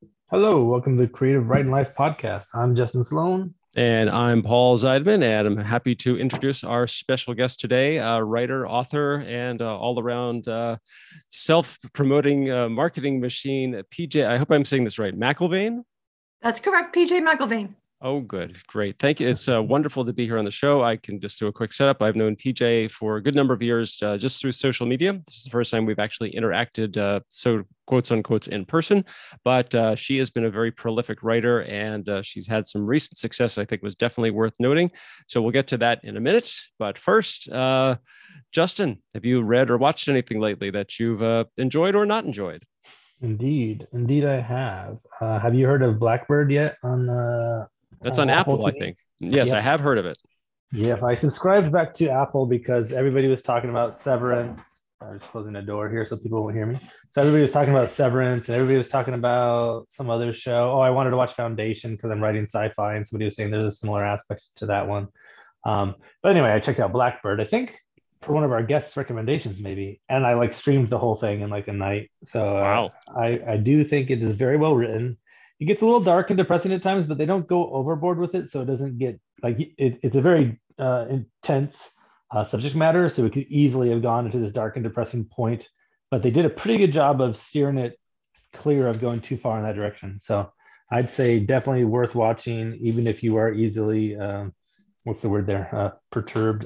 Hello, welcome to the Creative Writing Life podcast. I'm Justin Sloan. And I'm Paul Zeidman, and I'm happy to introduce our special guest today, writer, author, and all around self promoting marketing machine, PJ. I hope I'm saying this right. McIlvaine. That's correct, PJ McIlvaine. Oh, good. Great. Thank you. It's wonderful to be here on the show. I can just do a quick setup. I've known PJ for a good number of years just through social media. This is the first time we've actually interacted, so quotes unquote, in person. But she has been a very prolific writer and she's had some recent success I think was definitely worth noting. So we'll get to that in a minute. But first, Justin, have you read or watched anything lately that you've enjoyed or not enjoyed? Indeed, I have. Have you heard of Blackbird yet That's on on Apple Apple, I TV? think. Yes, I Yep. have heard of it. Yep. I subscribed back to Apple because everybody was talking about Severance. I'm just closing the door here so people won't hear me. So everybody was talking about Severance and everybody was talking about some other show. Oh, I wanted to watch Foundation because I'm writing sci-fi and somebody was saying there's a similar aspect to that one. But anyway, I checked out Blackbird. I think for one of our guests' recommendations, maybe, and I like streamed the whole thing in like a night. So Wow. I do think it is very well written. It gets a little dark and depressing at times, but they don't go overboard with it, so it doesn't get like it's a very intense subject matter, so it could easily have gone into this dark and depressing point. But they did a pretty good job of steering it clear of going too far in that direction. So I'd say definitely worth watching, even if you are easily what's the word there? Perturbed.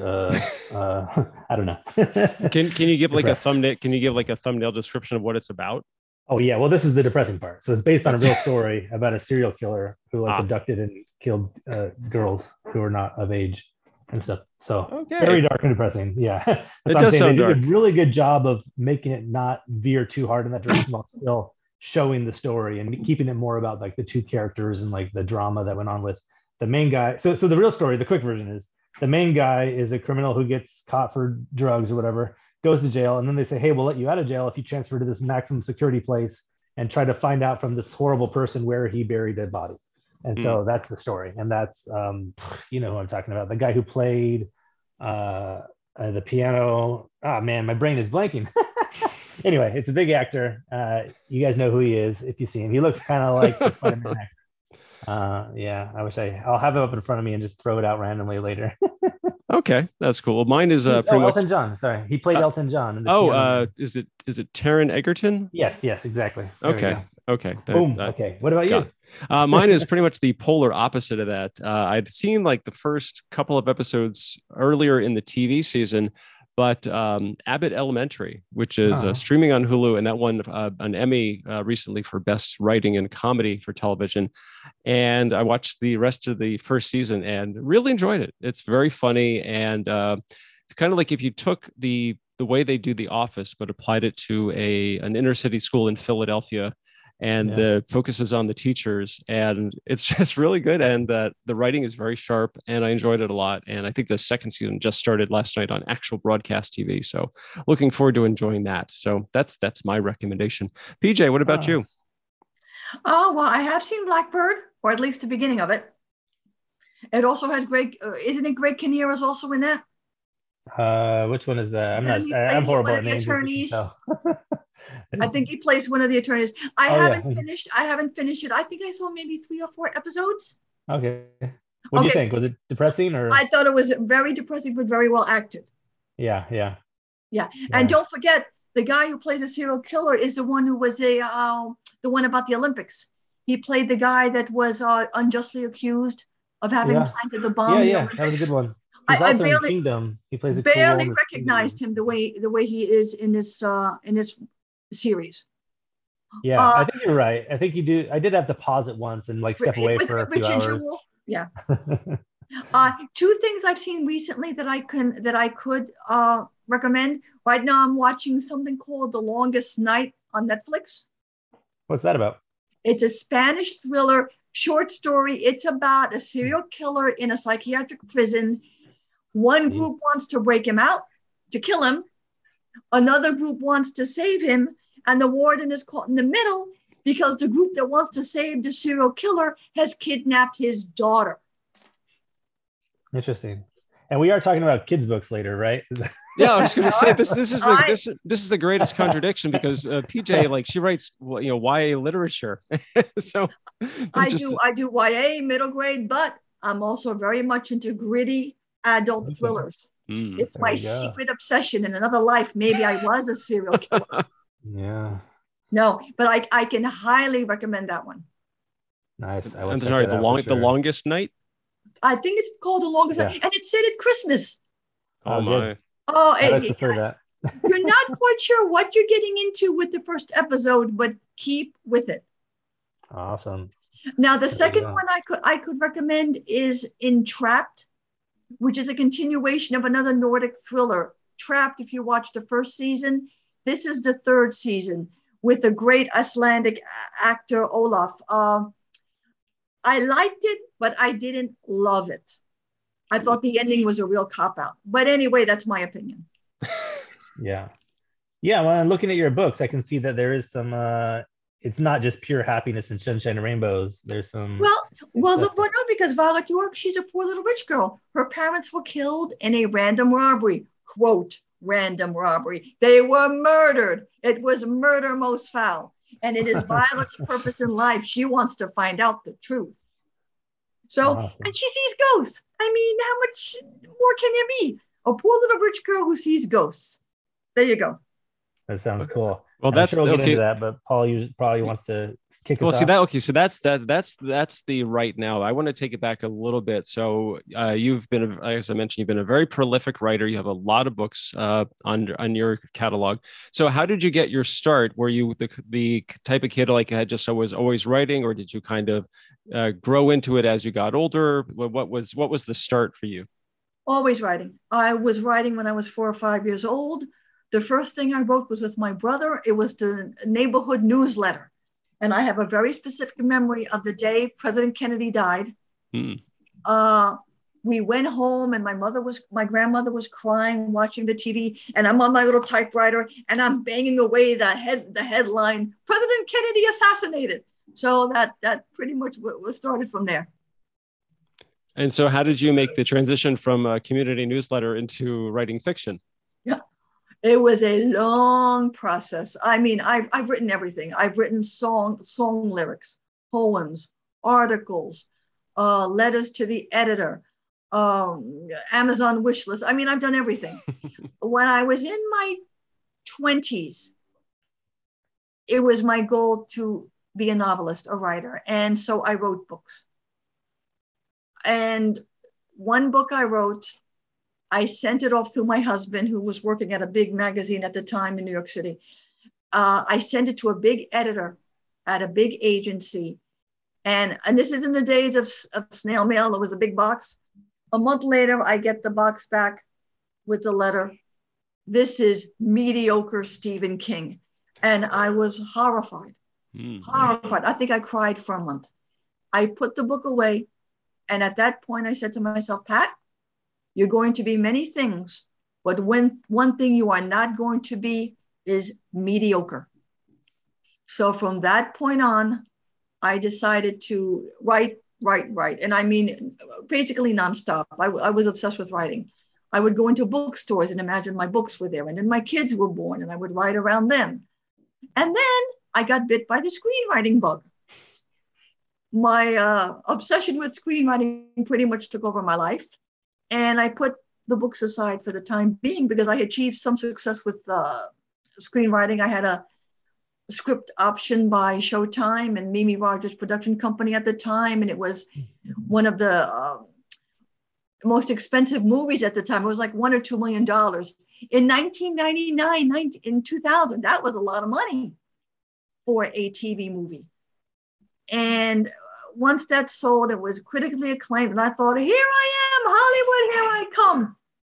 I don't know. Can you give like a Depressed. thumbnail? Can you give like a thumbnail description of what it's about? Oh yeah. Well, this is the depressing part. So it's based on a real Okay. story about a serial killer who like Ah, abducted and killed girls who are not of age and stuff. So very okay. dark and depressing. Yeah. That's It what I'm does saying. They sound did a dark. really good job of making it not veer too hard in that direction while still showing the story and keeping it more about like the two characters and like the drama that went on with the main guy. So the real story, the quick version is the main guy is a criminal who gets caught for drugs or whatever, goes to jail, and then they say, "Hey, we'll let you out of jail if you transfer to this maximum security place and try to find out from this horrible person where he buried a body." And Hmm. so that's the story, and that's you know who I'm talking about, the guy who played uh, the piano. Oh man, my brain is blanking. Anyway, it's a big actor. You guys know who he is if you see him. He looks kind of like the Spider-Man actor. Yeah, I'll have it up in front of me and just throw it out randomly later. Okay, that's cool. Well, mine is Oh, pretty much. Elton John. Sorry, he played Uh, Elton John in the oh, Piano Man. is it Taron Egerton? Yes, exactly. There we Okay, go. okay. Boom. Okay. What about you? Got. Mine is pretty much the polar opposite of that. I'd seen like the first couple of episodes earlier in the TV season, but Abbott Elementary, which is Oh, streaming on Hulu, and that won an Emmy recently for Best Writing and Comedy for Television. And I watched the rest of the first season and really enjoyed it. It's very funny, and it's kind of like if you took the way they do The Office, but applied it to a an inner city school in Philadelphia, and yeah. the focus is on the teachers, and it's just really good, and the writing is very sharp, and I enjoyed it a lot. And I think the second season just started last night on actual broadcast TV, so looking forward to enjoying that. So that's my recommendation. PJ, what about Oh, you? Oh, well, I have seen Blackbird, or at least the beginning of it. It also has isn't it Greg Kinnear is also in that? which one is that? He I'm plays one horrible of at the names, as you can attorneys. tell. I think he plays one of the attorneys. Oh yeah. I haven't finished it. I think I saw maybe 3 or 4 episodes. Okay. What do you Okay. think? Was it depressing or? I thought it was very depressing, but very well acted. Yeah. Yeah. And Yeah. don't forget, the guy who plays a serial killer is the one who was the one about the Olympics. He played the guy that was unjustly accused of having Yeah. planted the bomb in the That was a good Olympics. one. He's I also in barely Kingdom. He plays a cool role in barely this Kingdom recognized movie. him the way he is in this series. Yeah, Uh, I think you're right. I think you do. I did have to pause it once and like step away with for a few Richard hours. Jewell. Yeah. Two things I've seen recently that I could recommend. Right now, I'm watching something called The Longest Night on Netflix. What's that about? It's a Spanish thriller short story. It's about a serial killer in a psychiatric prison. One Jeez. group wants to break him out to kill him. Another group wants to save him. And the warden is caught in the middle because the group that wants to save the serial killer has kidnapped his daughter. Interesting. And we are talking about kids' books later, right? Yeah, I was going to say this is the I- this is the greatest contradiction because PJ, like, she writes, YA literature. So I just do YA middle grade, but I'm also very much into gritty adult Okay. thrillers. It's There my you go. secret obsession. In another life, maybe I was a serial killer. Yeah, No, but I can highly recommend that one. nice. I will I'm check sorry, that out for the sure. longest night. I think it's called The Longest Night, Yeah. and it's set at Christmas. Oh Oh, my. good. Oh, I always prefer that. you're not quite sure what you're getting into with the first episode, but keep with it. Awesome. Now, the There you second go. one I could recommend is Entrapped, which is a continuation of another Nordic thriller. Trapped, if you watch the first season, this is the third season with the great Icelandic actor Olaf. I liked it, but I didn't love it. I thought the ending was a real cop out. But anyway, that's my opinion. Yeah. Yeah, well, looking at your books, I can see that there is some it's not just pure happiness and sunshine and rainbows. There's some Well, stuff. no, because Violet York, she's a poor little rich girl. Her parents were killed in a random robbery. Quote, random robbery. They were murdered. It was murder most foul. And it is Violet's purpose in life. She wants to find out the truth. So, Awesome. and she sees ghosts. I mean, how much more can there be? A poor little rich girl who sees ghosts. There you go. That sounds cool. Well, And I'm that's sure we'll get okay. into that, but Paul probably wants to kick Well, us see off. that. Okay, so that's the right now. I want to take it back a little bit. So you've been, as I mentioned, you've been a very prolific writer. You have a lot of books on your catalog. So how did you get your start? Were you the type of kid like had just always writing, or did you kind of grow into it as you got older? What was the start for you? Always writing. I was writing when I was 4 or 5 years old. The first thing I wrote was with my brother. It was the neighborhood newsletter. And I have a very specific memory of the day President Kennedy died. Hmm. We went home and my grandmother was crying, watching the TV, and I'm on my little typewriter and I'm banging away the headline, President Kennedy assassinated. So that pretty much was started from there. And so how did you make the transition from a community newsletter into writing fiction? Yeah. It was a long process. I mean, I've written everything. I've written song lyrics, poems, articles, letters to the editor, Amazon wish list. I mean, I've done everything. When I was in my 20s, it was my goal to be a novelist, a writer. And so I wrote books. And one book I wrote, I sent it off through my husband, who was working at a big magazine at the time in New York City. I sent it to a big editor at a big agency. And this is in the days of snail mail. It was a big box. A month later, I get the box back with the letter. This is mediocre Stephen King. And I was horrified. Horrified. I think I cried for a month. I put the book away. And at that point, I said to myself, Pat, you're going to be many things, but one thing you are not going to be is mediocre. So from that point on, I decided to write. And I mean, basically nonstop. I was obsessed with writing. I would go into bookstores and imagine my books were there. And then my kids were born and I would write around them. And then I got bit by the screenwriting bug. My obsession with screenwriting pretty much took over my life. And I put the books aside for the time being because I achieved some success with screenwriting. I had a script option by Showtime and Mimi Rogers production company at the time. And it was one of the most expensive movies at the time. It was like $1 or $2 million. In 1999, in 2000, that was a lot of money for a TV movie. And once that sold, it was critically acclaimed. And I thought, here I am, Hollywood, here I come.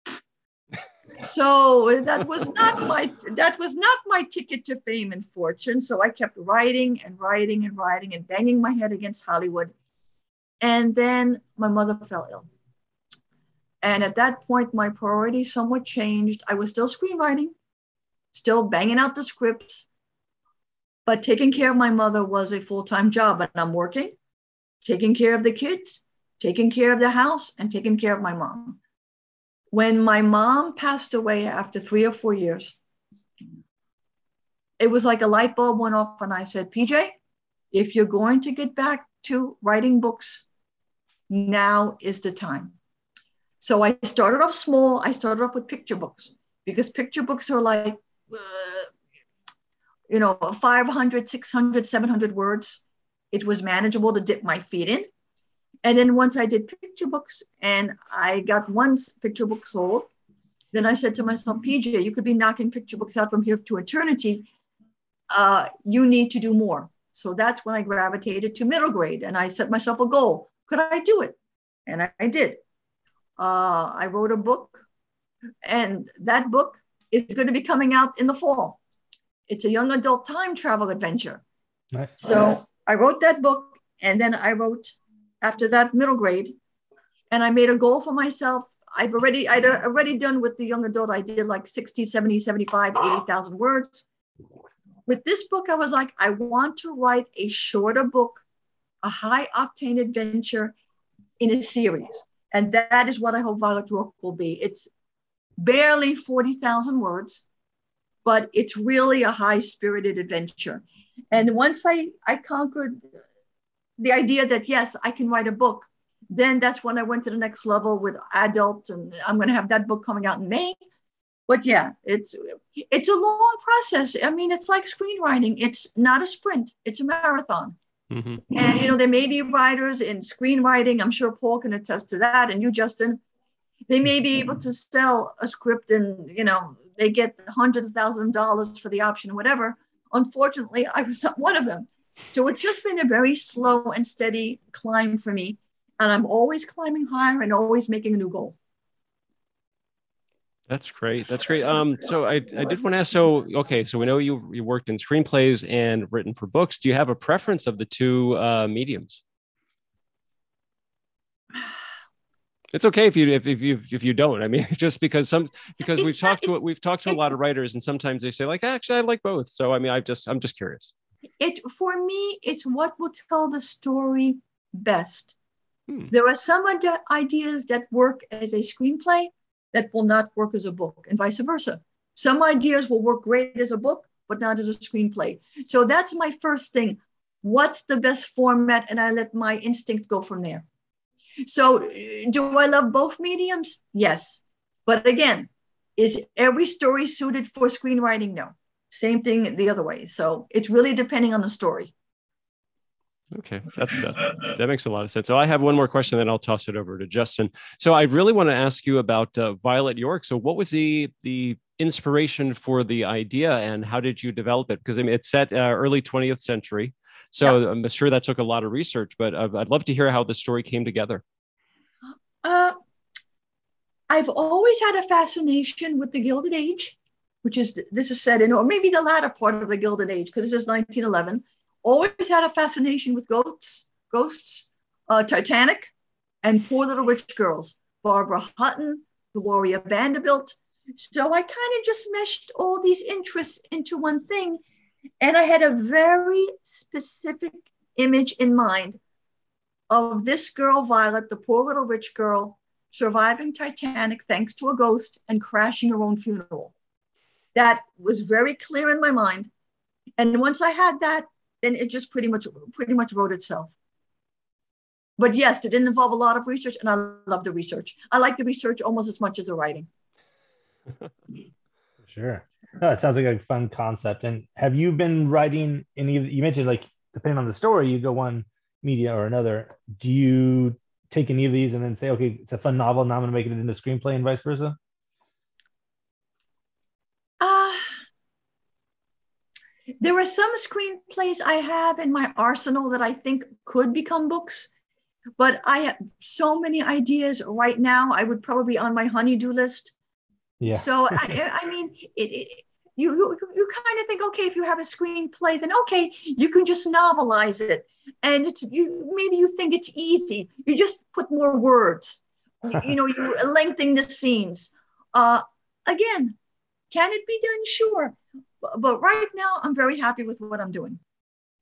So that was not my ticket to fame and fortune. So I kept writing and banging my head against Hollywood. And then my mother fell ill. And at that point, my priorities somewhat changed. I was still screenwriting, still banging out the scripts, but taking care of my mother was a full-time job. And I'm working, taking care of the kids, taking care of the house, and taking care of my mom. When my mom passed away after 3 or 4 years, it was like a light bulb went off, and I said, PJ, if you're going to get back to writing books, now is the time. So I started off small. I started off with picture books, because picture books are like, 500, 600, 700 words. It was manageable to dip my feet in. And then once I did picture books and I got one picture book sold, then I said to myself, PJ, you could be knocking picture books out from here to eternity. You need to do more. So that's when I gravitated to middle grade, and I set myself a goal. Could I do it? And I did. I wrote a book, and that book is going to be coming out in the fall. It's a young adult time travel adventure. Nice. So I wrote that book, and then I wrote after that middle grade, and I made a goal for myself. I'd already done with the young adult. I did like 60, 70, 75, 80,000 words. With this book, I was like, I want to write a shorter book, a high octane adventure in a series. And that is what I hope Violet Rook will be. It's barely 40,000 words, but it's really a high spirited adventure. And once I conquered the idea that, yes, I can write a book, then that's when I went to the next level with adults, and I'm going to have that book coming out in May. But yeah, it's a long process. I mean, it's like screenwriting. It's not a sprint, it's a marathon. Mm-hmm. And, there may be writers in screenwriting, I'm sure Paul can attest to that, and you, Justin, they may be able to sell a script and, they get hundreds of thousands of dollars for the option or whatever. Unfortunately, I was not one of them. So it's just been a very slow and steady climb for me. And I'm always climbing higher and always making a new goal. That's great. That's great. So I did want to ask, so we know you worked in screenplays and written for books. Do you have a preference of the two mediums? It's okay if you don't. I mean, it's just because we've talked to a lot of writers, and sometimes they say like, actually, I like both. So I mean, I'm just curious. For me, it's what will tell the story best. There are some ideas that work as a screenplay that will not work as a book, and vice versa. Some ideas will work great as a book, but not as a screenplay. So that's my first thing. What's the best format? And I let my instinct go from there. So do I love both mediums? Yes. But again, is every story suited for screenwriting? No. Same thing the other way. So it's really depending on the story. Okay, that makes a lot of sense. So I have one more question, then I'll toss it over to Justin. So I really want to ask you about Violet York. So what was the inspiration for the idea, and how did you develop it? Because I mean, it's set early 20th century. So yeah. I'm sure that took a lot of research, but I'd love to hear how the story came together. I've always had a fascination with the Gilded Age, which is, this is set in, or maybe the latter part of the Gilded Age, because this is 1911. Always had a fascination with ghosts, Titanic, and Poor Little Rich Girls, Barbara Hutton, Gloria Vanderbilt. So I kind of just meshed all these interests into one thing. And I had a very specific image in mind of this girl, Violet, the poor little rich girl, surviving Titanic thanks to a ghost and crashing her own funeral. That was very clear in my mind. And once I had that, then it just pretty much wrote itself. But yes, it didn't involve a lot of research, and I love the research. I like the research almost as much as the writing. Sure. No, it sounds like a fun concept. And have you been writing any of, you mentioned like, depending on the story, you go one media or another. Do you take any of these and then say, okay, it's a fun novel, now I'm going to make it into a screenplay, and vice versa? There are some screenplays I have in my arsenal that I think could become books, but I have so many ideas right now. I would probably be on my honey-do list. Yeah. So I mean, you kind of think, okay, if you have a screenplay, then okay, you can just novelize it, and maybe you think it's easy. You just put more words. You lengthen the scenes. Again, can it be done? Sure. But right now, I'm very happy with what I'm doing.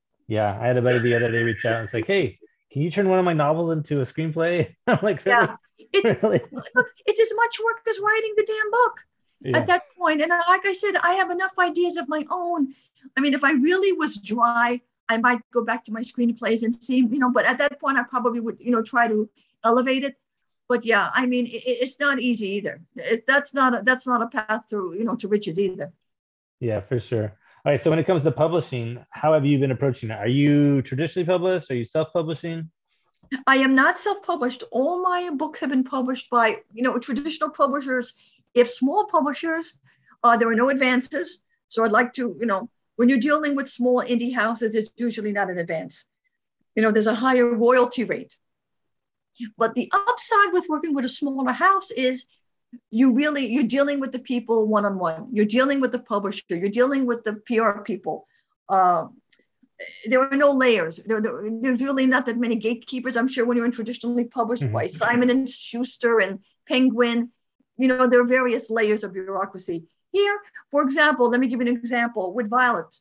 Yeah, I had a buddy the other day reach out and say, hey, can you turn one of my novels into a screenplay? I'm like, really? It's Really? look, it's as much work as writing the damn book Yeah. at that point. And like I said, I have enough ideas of my own. I mean, if I really was dry, I might go back to my screenplays and see, but at that point I probably would, try to elevate it. But yeah, I mean, it's not easy either. That's not a path to, to riches either. Yeah, for sure. All right. So when it comes to publishing, how have you been approaching it? Are you traditionally published? Are you self-publishing? I am not self-published. All my books have been published by, traditional publishers. If small publishers, there are no advances. So I'd like to, when you're dealing with small indie houses, it's usually not an advance. There's a higher royalty rate. But the upside with working with a smaller house is you're dealing with the people one-on-one. You're dealing with the publisher. You're dealing with the PR people. There are no layers. There's really not that many gatekeepers. I'm sure when you're in traditionally published by Simon and Schuster and Penguin, there are various layers of bureaucracy. Here, for example, let me give you an example with Violet.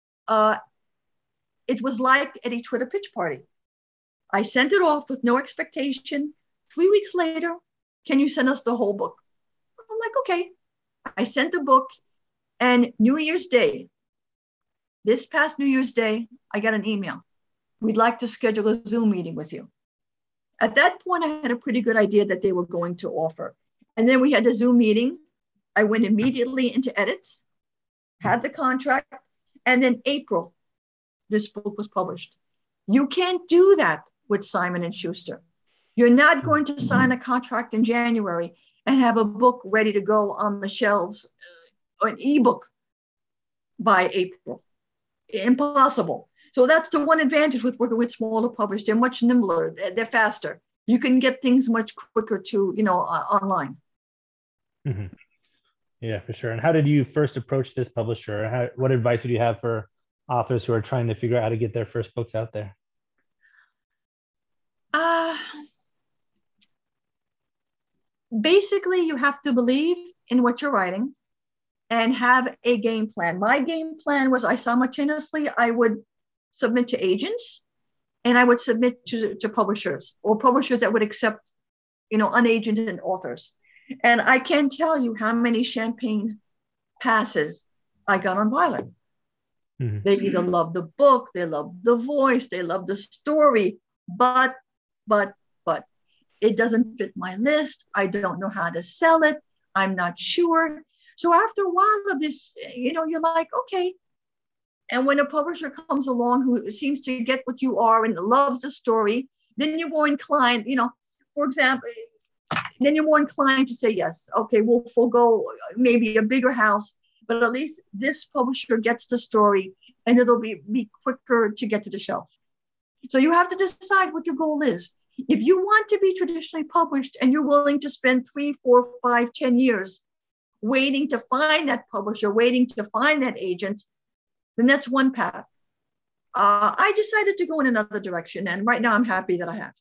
It was like at a Twitter pitch party. I sent it off with no expectation. 3 weeks later, can you send us the whole book? I'm like, okay. I sent the book, and New Year's Day, this past New Year's Day, I got an email. We'd like to schedule a Zoom meeting with you. At that point, I had a pretty good idea that they were going to offer. And then we had the Zoom meeting. I went immediately into edits, had the contract, and then April, this book was published. You can't do that with Simon and Schuster. You're not going to sign a contract in January and have a book ready to go on the shelves, an ebook by April. Impossible. So that's the one advantage with working with smaller publishers. They're much nimbler. They're faster. You can get things much quicker to, online. Mm-hmm. Yeah, for sure. And how did you first approach this publisher? What advice would you have for authors who are trying to figure out how to get their first books out there? Basically, you have to believe in what you're writing and have a game plan. My game plan was I would submit to agents and I would submit to publishers or publishers that would accept, unagented authors. And I can't tell you how many champagne passes I got on Violet. Mm-hmm. They either love the book, they love the voice, they love the story, but it doesn't fit my list. I don't know how to sell it. I'm not sure. So after a while of this, you're like, okay. And when a publisher comes along who seems to get what you are and loves the story, then you're more inclined, for example, then you're more inclined to say, yes, okay, we'll forego maybe a bigger house, but at least this publisher gets the story and it'll be quicker to get to the shelf. So you have to decide what your goal is. If you want to be traditionally published and you're willing to spend 3, 4, 5, 10 years waiting to find that publisher, waiting to find that agent, then that's one path. I decided to go in another direction, and right now I'm happy that I have.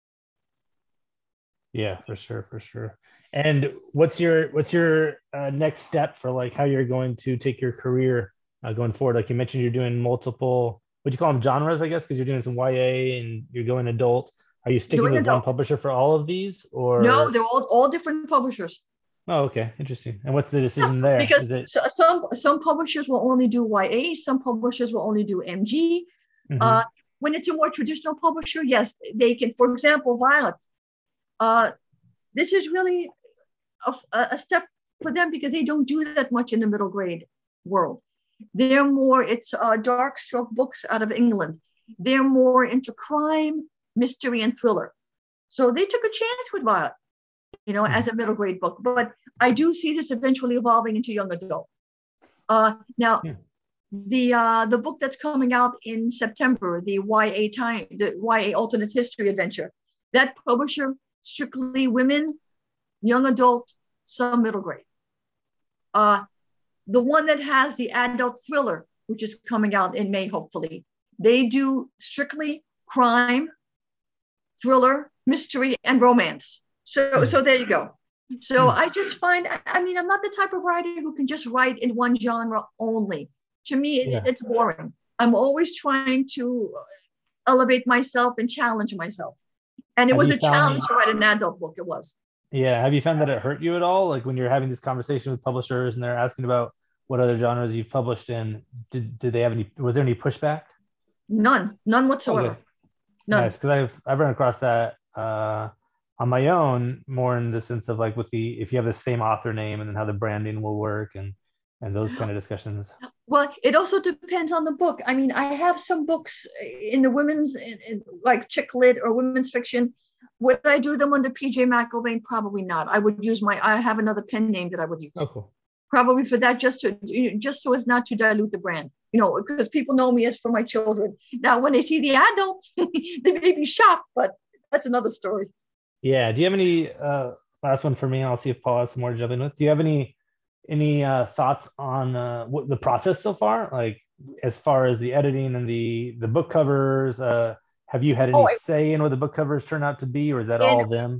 Yeah, for sure. And what's your next step for like how you're going to take your career going forward? Like you mentioned, you're doing multiple, what do you call them, genres, I guess, because you're doing some YA and you're going adult. Are you sticking with one publisher for all of these, or no? They're all different publishers. Oh, okay, interesting. And what's the decision there? Because some publishers will only do YA, some publishers will only do MG. Mm-hmm. When it's a more traditional publisher, yes, they can. For example, Violet. This is really a step for them because they don't do that much in the middle grade world. They're more, it's dark stroke books out of England. They're more into crime, mystery, and thriller. So they took a chance with Violet, as a middle grade book. But I do see this eventually evolving into young adult. Now, the book that's coming out in September, the YA alternate history adventure, that publisher, strictly women, young adult, some middle grade. The one that has the adult thriller, which is coming out in May, hopefully, they do strictly crime, thriller, mystery, and romance. So there you go. So I just find, I'm not the type of writer who can just write in one genre only. To me, it's boring. I'm always trying to elevate myself and challenge myself. And it Have was you a found- challenge to write an adult book. It was. Yeah. Have you found that it hurt you at all? Like when you're having this conversation with publishers and they're asking about what other genres you've published in, did they have any, was there any pushback? None whatsoever. Okay. None. Nice. Because I've run across that on my own, more in the sense of like with the, if you have the same author name and then how the branding will work and those kind of discussions. Well, it also depends on the book. I mean, I have some books in the women's, like chick lit or women's fiction. Would I do them under PJ McElvain? Probably not. I would use I have another pen name that I would use. Oh, cool. Probably for that, just so as not to dilute the brand, because people know me as for my children. Now, when they see the adults, they may be shocked, but that's another story. Yeah. Do you have any, last one for me? I'll see if Paul has some more to jump in with. Do you have any thoughts on what the process so far, like as far as the editing and the book covers? Have you had any say in what the book covers turn out to be, or is that all them?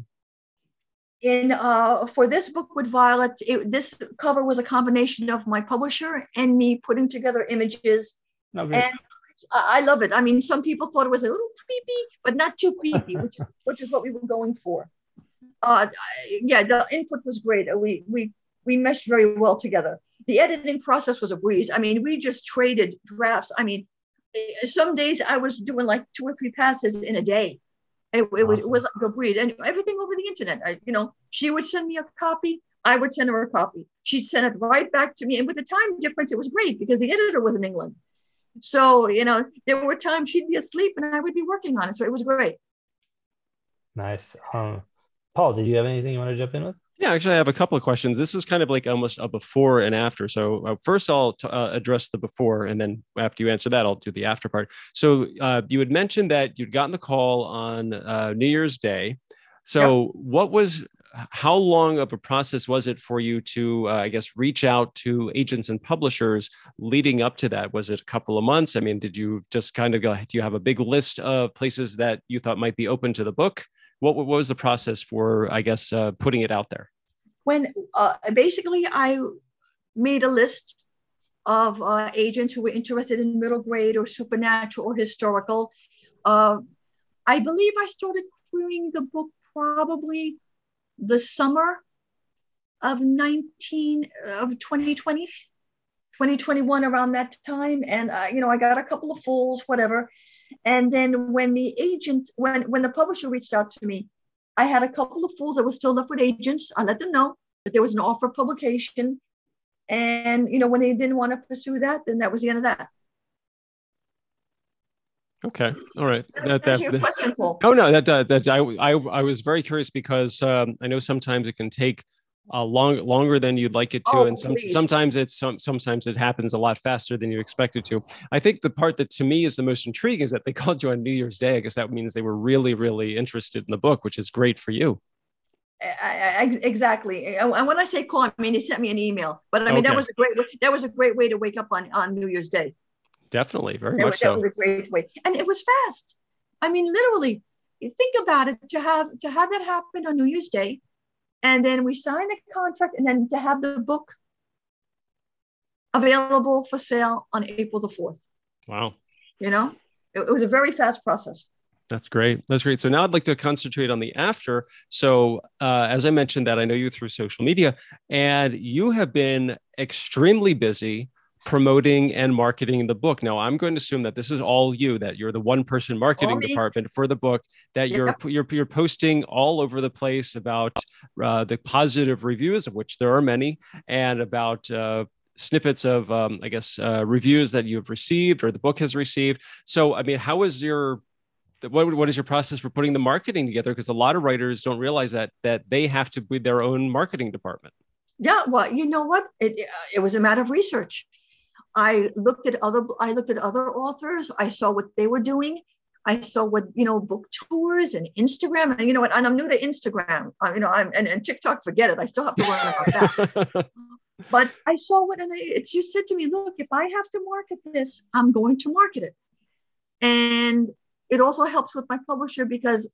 For this book with Violet, this cover was a combination of my publisher and me putting together images. Oh, great. And I love it. I mean, some people thought it was a little creepy, but not too creepy, which is what we were going for. Yeah, the input was great. We meshed very well together. The editing process was a breeze. I mean, we just traded drafts. I mean, some days I was doing like 2 or 3 passes in a day. It was like a breeze, and everything over the internet. She would send me a copy. I would send her a copy. She'd send it right back to me. And with the time difference, it was great because the editor was in England. So, there were times she'd be asleep and I would be working on it. So it was great. Nice. Paul, did you have anything you want to jump in with? Yeah, actually, I have a couple of questions. This is kind of like almost a before and after. So first, I'll address the before, and then after you answer that, I'll do the after part. So you had mentioned that you'd gotten the call on New Year's Day. So how long of a process was it for you to, I guess, reach out to agents and publishers leading up to that? Was it a couple of months? I mean, did you just kind of go, do you have a big list of places that you thought might be open to the book? What was the process for, I guess, putting it out there? When basically I made a list of agents who were interested in middle grade or supernatural or historical. I believe I started querying the book probably the summer of 2020, 2021, around that time. And, I got a couple of fulls, whatever. And then when the agent, when the publisher reached out to me, I had a couple of fulls that were still left with agents. I let them know that there was an offer of publication. And, when they didn't want to pursue that, then that was the end of that. Okay. All right. That's your question, Paul. Oh, no, I was very curious because I know sometimes it can take longer than you'd like it to, and sometimes it happens a lot faster than you expect it to. I think the part that to me is the most intriguing is that they called you on New Year's Day. I guess that means they were really, really interested in the book, which is great for you. Exactly. And when I say call, I mean they sent me an email. But I mean that was a great way to wake up on New Year's Day. Definitely, very much so. That was a great way, and it was fast. I mean, literally, think about it. To have that happen on New Year's Day. And then we signed the contract, and then to have the book available for sale on April the 4th. Wow. It was a very fast process. That's great. That's great. So now I'd like to concentrate on the after. So as I mentioned that I know you through social media, and you have been extremely busy promoting and marketing the book. Now, I'm going to assume that this is all you, that you're the one-person marketing department for the book, that you're posting all over the place about the positive reviews, of which there are many, and about snippets of, reviews that you've received or the book has received. So, I mean, how is what is your process for putting the marketing together? Because a lot of writers don't realize that they have to be their own marketing department. Yeah, well, you know what? It was a matter of research. I looked at other authors. I saw what they were doing. I saw what, book tours and Instagram, and and I'm new to Instagram, and TikTok, forget it. I still have to learn about that. But I saw it's you said to me, look, if I have to market this, I'm going to market it. And it also helps with my publisher because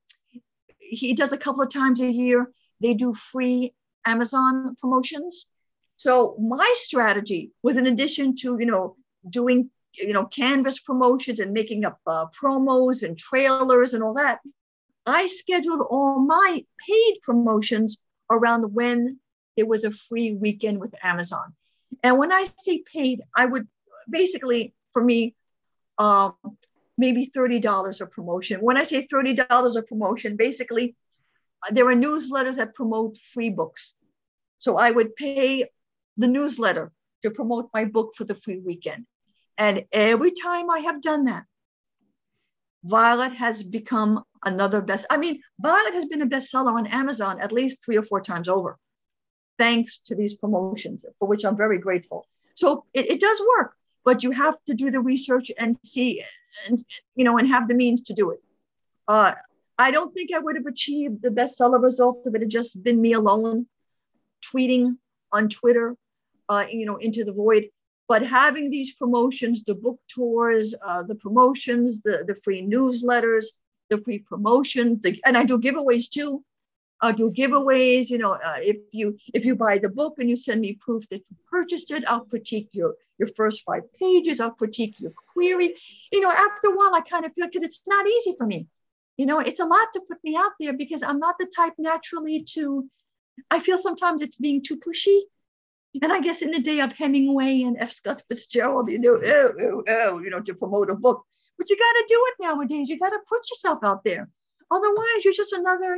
he does a couple of times a year. They do free Amazon promotions. So my strategy was, in addition to, doing, Canvas promotions and making up promos and trailers and all that, I scheduled all my paid promotions around when it was a free weekend with Amazon. And when I say paid, I would basically, for me, um, maybe $30 a promotion. When I say $30 a promotion, basically, there are newsletters that promote free books. So I would pay the newsletter to promote my book for the free weekend. And every time I have done that, Violet has become another Violet has been a bestseller on Amazon at least 3 or 4 times over, thanks to these promotions, for which I'm very grateful. So it does work, but you have to do the research and see, and have the means to do it. I don't think I would have achieved the bestseller result if it had just been me alone tweeting on Twitter, into the void. But having these promotions, the book tours, the promotions, the free newsletters, the free promotions, and I do giveaways too. I'll do giveaways. If you buy the book and you send me proof that you purchased it, I'll critique your first 5 pages. I'll critique your query. After a while, I kind of feel that it's not easy for me. It's a lot to put me out there because I'm not the type naturally I feel sometimes it's being too pushy. And I guess in the day of Hemingway and F. Scott Fitzgerald, to promote a book. But you got to do it nowadays. You got to put yourself out there. Otherwise, you're just another,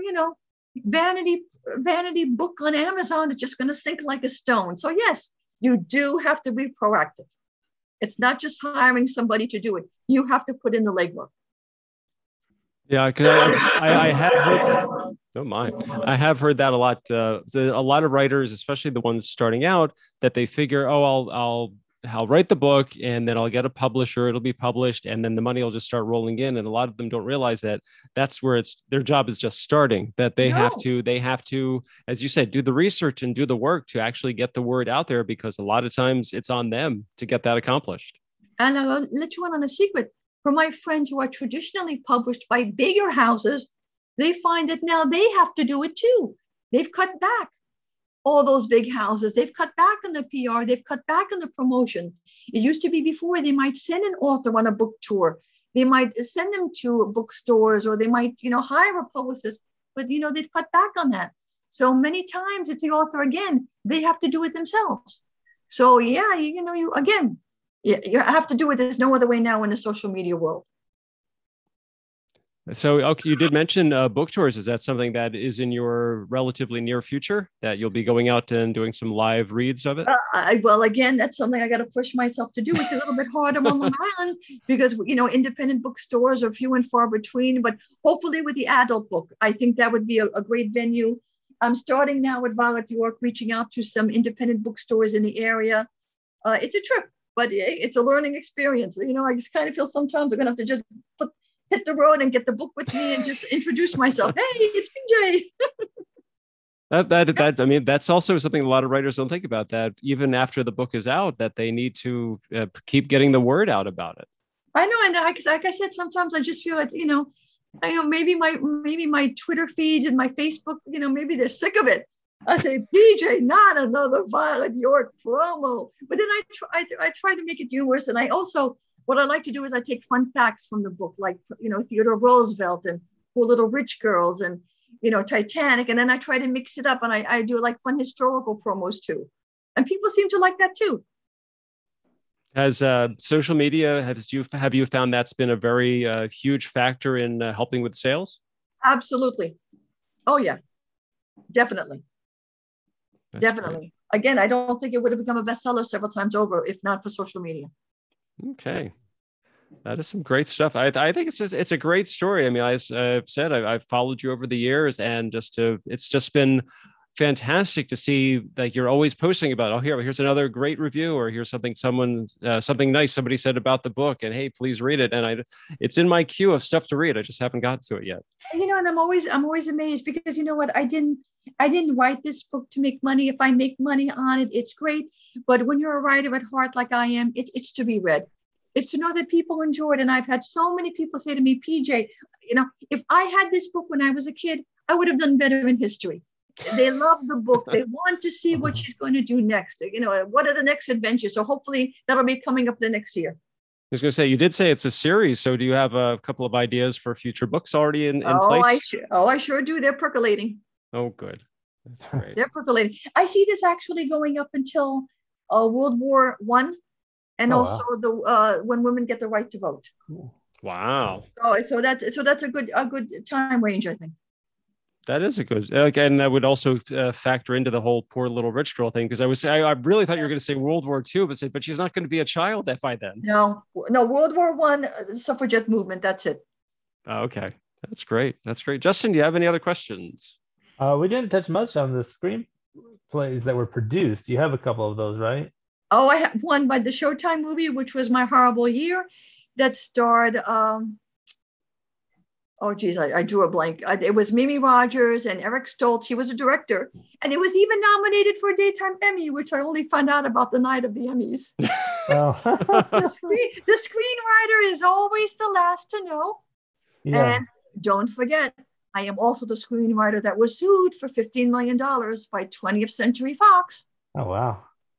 vanity book on Amazon that's just going to sink like a stone. So yes, you do have to be proactive. It's not just hiring somebody to do it. You have to put in the legwork. Yeah, because I have heard. Don't mind. I have heard that a lot. A lot of writers, especially the ones starting out, that they figure, I'll write the book and then I'll get a publisher. It'll be published, and then the money will just start rolling in. And a lot of them don't realize that that's where their job is just starting. That they have to, as you said, do the research and do the work to actually get the word out there, because a lot of times it's on them to get that accomplished. And I'll let you in on a secret. For my friends who are traditionally published by bigger houses, they find that now they have to do it too. They've cut back. All those big houses, they've cut back on the PR, they've cut back on the promotion. It used to be before they might send an author on a book tour. They might send them to bookstores, or they might, hire a publicist, but, they've cut back on that. So many times it's the author again, they have to do it themselves. So yeah, you have to do it. There's no other way now in the social media world. So, okay, you did mention book tours. Is that something that is in your relatively near future, that you'll be going out and doing some live reads of it? Well, again, that's something I got to push myself to do. It's a little bit hard on Long Island because, independent bookstores are few and far between, but hopefully with the adult book, I think that would be a great venue. I'm starting now with Violet York, reaching out to some independent bookstores in the area. It's a trip, but it's a learning experience. I just kind of feel sometimes I'm going to have to just hit the road and get the book with me and just introduce myself. Hey, it's PJ. That's also something a lot of writers don't think about, that even after the book is out, that they need to keep getting the word out about it. I know. And like I said, sometimes I just feel like, maybe my Twitter feeds and my Facebook, maybe they're sick of it. I say, PJ, not another Violet York promo. But then I try to make it humorous. And what I like to do is I take fun facts from the book, like, Theodore Roosevelt and Poor Little Rich Girls and, Titanic. And then I try to mix it up, and I do like fun historical promos too. And people seem to like that too. Has social media, have you found that's been a very huge factor in helping with sales? Absolutely. Oh, yeah, definitely. That's definitely. Great. Again, I don't think it would have become a bestseller several times over if not for social media. Okay. That is some great stuff. I think it's a great story. I mean, I've said, I've followed you over the years, and it's just been fantastic to see that you're always posting about, here's another great review, or here's something nice somebody said about the book, and hey, please read it. And it's in my queue of stuff to read. I just haven't gotten to it yet. And I'm always amazed, because you know what, I didn't write this book to make money. If I make money on it, it's great. But when you're a writer at heart, like I am, it's to be read. It's to know that people enjoy it. And I've had so many people say to me, PJ, if I had this book when I was a kid, I would have done better in history. They love the book. They want to see what she's going to do next. What are the next adventures? So hopefully that'll be coming up the next year. was going to say, you did say it's a series. So do you have a couple of ideas for future books already in place? I sure do. They're percolating. Oh, good. That's great. They're percolating. I see this actually going up until World War I, and also the when women get the right to vote. Wow. So that's a good time range, I think. That is a good, and that would also factor into the whole poor little rich girl thing. Because I really thought you were going to say World War II, but she's not going to be a child by then. No, World War I, suffragette movement. That's it. Okay, that's great. That's great. Justin, do you have any other questions? We didn't touch much on the screenplays that were produced. You have a couple of those, right? Oh, I have one by the Showtime movie, which was My Horrible Year, that starred. Oh, geez, I drew a blank. It was Mimi Rogers and Eric Stoltz. He was a director. And it was even nominated for a Daytime Emmy, which I only found out about the night of the Emmys. The screenwriter is always the last to know. Yeah. And don't forget, I am also the screenwriter that was sued for $15 million by 20th Century Fox. Oh, wow.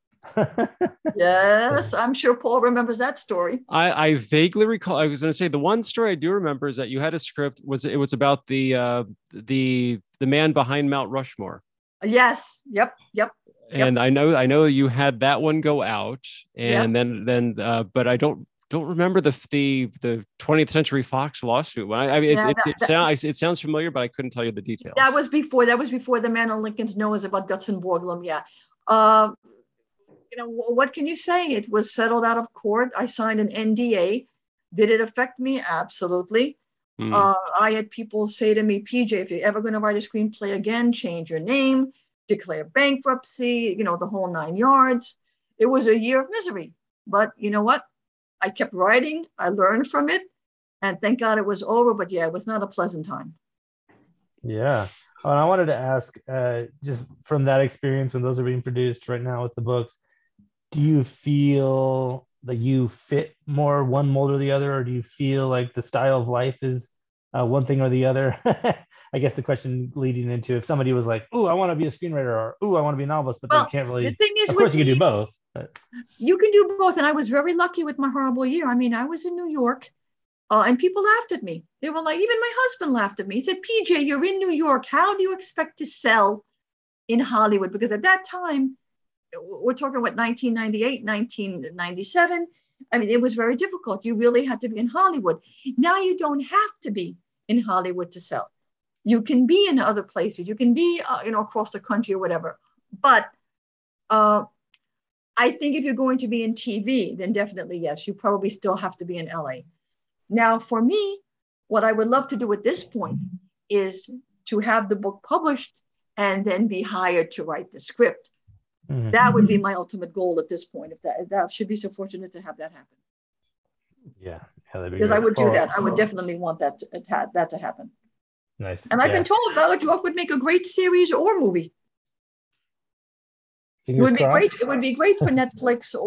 Yes, I'm sure Paul remembers that story. I vaguely recall. I was going to say the one story I do remember is that you had a script. It was about the man behind Mount Rushmore. Yes. Yep. And I know you had that one go out, and then but I don't remember the 20th Century Fox lawsuit. It sounds familiar, but I couldn't tell you the details. That was before the Man on Lincoln's Nose about Guts and Borglum. Yeah. What can you say? It was settled out of court. I signed an NDA. Did it affect me? Absolutely. I had people say to me, PJ, if you're ever going to write a screenplay again, change your name, declare bankruptcy, the whole 9 yards. It was a year of misery. But you know what? I kept writing. I learned from it. And thank God it was over. But yeah, it was not a pleasant time. Yeah. Oh, and I wanted to ask, just from that experience when those are being produced right now with the books, do you feel that you fit more one mold or the other, or do you feel like the style of life is one thing or the other? I guess the question leading into if somebody was like, "Oh, I want to be a screenwriter," or "Oh, I want to be a novelist," but they can't really. The thing is, of course, you can do both. But... You can do both, and I was very lucky with My Horrible Year. I mean, I was in New York, and people laughed at me. They were like, even my husband laughed at me. He said, "PJ, you're in New York. How do you expect to sell in Hollywood?" Because at that time, we're talking about 1998, 1997. I mean, it was very difficult. You really had to be in Hollywood. Now you don't have to be in Hollywood to sell. You can be in other places. You can be, across the country or whatever. But I think if you're going to be in TV, then definitely, yes, you probably still have to be in LA. Now, for me, what I would love to do at this point is to have the book published and then be hired to write the script. Mm-hmm. That would be my ultimate goal at this point. If that should be so fortunate to have that happen. Yeah, because I would do that. I would definitely want that to happen. Nice. And I've been told Bella Dwarf would make a great series or movie. Fingers crossed. Great. It would be great for Netflix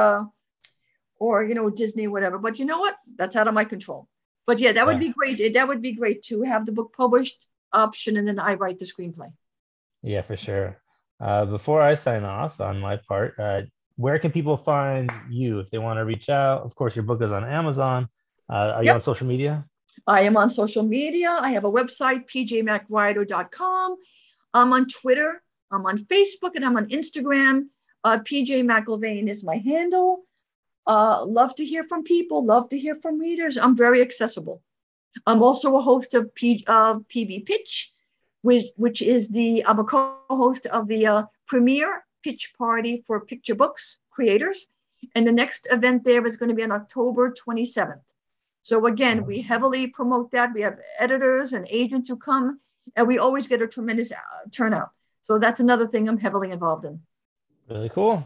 or Disney, whatever. But you know what? That's out of my control. But yeah, that would be great. That would be great to have the book published, option, and then I write the screenplay. Yeah, for sure. Before I sign off on my part, where can people find you if they want to reach out? Of course, your book is on Amazon. Are you on social media? I am on social media. I have a website, pjmcwriter.com. I'm on Twitter. I'm on Facebook, and I'm on Instagram. PJ McIlvaine is my handle. Love to hear from people. Love to hear from readers. I'm very accessible. I'm also a host of PB Pitch, which is I'm a co-host of the premier pitch party for picture books creators. And the next event there is going to be on October 27th. So again, we heavily promote that. We have editors and agents who come, and we always get a tremendous turnout. So that's another thing I'm heavily involved in. Really cool.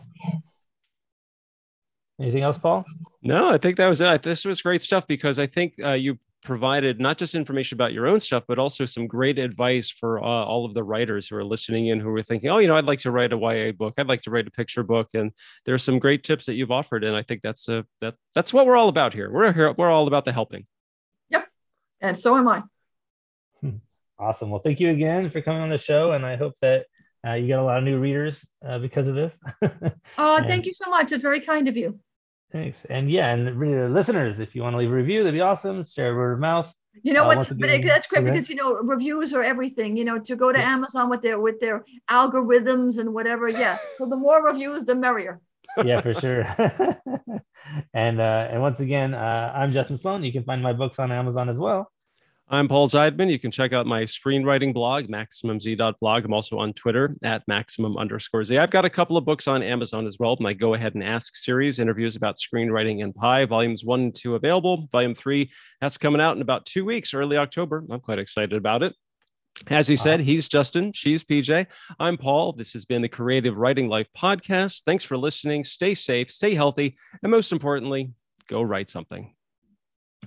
Anything else, Paul? No, I think that was it. This was great stuff because I think you provided not just information about your own stuff, but also some great advice for all of the writers who are listening in, who are thinking, oh, I'd like to write a YA book. I'd like to write a picture book. And there's some great tips that you've offered. And I think that's what we're all about here. We're all about the helping. Yep. And so am I. Awesome. Well, thank you again for coming on the show. And I hope that you got a lot of new readers because of this. Oh, thank you so much. It's very kind of you. Thanks. And yeah, and listeners, if you want to leave a review, that'd be awesome. Share word of mouth. You know what? Once But again, that's great okay. because reviews are everything. To go to Yeah. Amazon with their algorithms and whatever. Yeah. So the more reviews, the merrier. Yeah, for sure. And once again, I'm Justin Sloan. You can find my books on Amazon as well. I'm Paul Zeidman. You can check out my screenwriting blog, MaximumZ.blog. I'm also on Twitter at Maximum_Z. I've got a couple of books on Amazon as well. My Go Ahead and Ask series, interviews about screenwriting and pie, volumes 1 and 2 available. Volume 3, that's coming out in about 2 weeks, early October. I'm quite excited about it. As he said, he's Justin, she's PJ. I'm Paul. This has been the Creative Writing Life podcast. Thanks for listening. Stay safe, stay healthy, and most importantly, go write something.